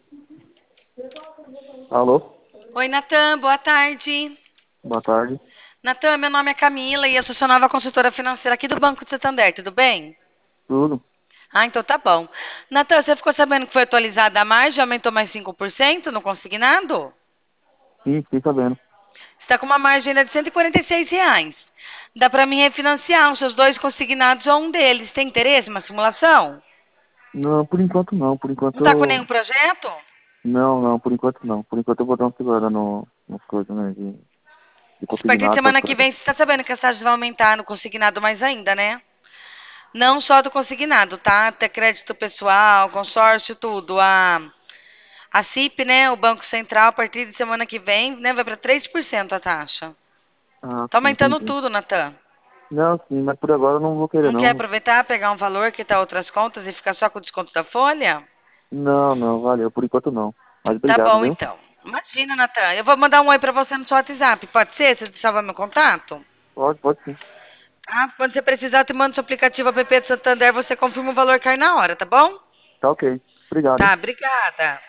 Alô? Oi, Natan, boa tarde. Boa tarde. Natan, meu nome é Camila e eu sou sua nova consultora financeira aqui do Banco de Santander, tudo bem? Tudo? Ah, então tá bom. Natan, você ficou sabendo que foi atualizada a margem, aumentou mais 5% no consignado? Sim, fiquei sabendo. Você está com uma margem ainda de R$ 146. Dá para mim refinanciar os seus dois consignados ou um deles. Tem interesse, uma simulação? Não, por enquanto não. Por Não está com enquanto. nenhum projeto? Não, por enquanto não. Por enquanto eu vou dar uma segurada nas coisas, né? De A partir de consignado, essas semana que coisas. vem, você está sabendo que as taxas vão aumentar no consignado mais ainda, né? Não só do consignado, tá? Até crédito pessoal, consórcio, tudo. A CIP, né? O Banco Central, a partir de semana que vem, né? Vai para 3% a taxa. Ah, Tá sim, aumentando entendi. tudo, Natan. Não, sim, mas por agora eu não vou querer, Não quer não. aproveitar, pegar um valor que tá outras contas e ficar só com o desconto da folha? Não, valeu. Por enquanto não. Mas Tá obrigado, bom, viu? então. Imagina, Natan. Eu vou mandar um oi pra você no seu WhatsApp. Pode ser? Você salva meu contato? Pode sim. Ah, quando você precisar, eu te mando seu aplicativo app do Santander, você confirma o valor cai na hora, tá bom? Tá ok. Obrigado, hein? Tá, obrigada.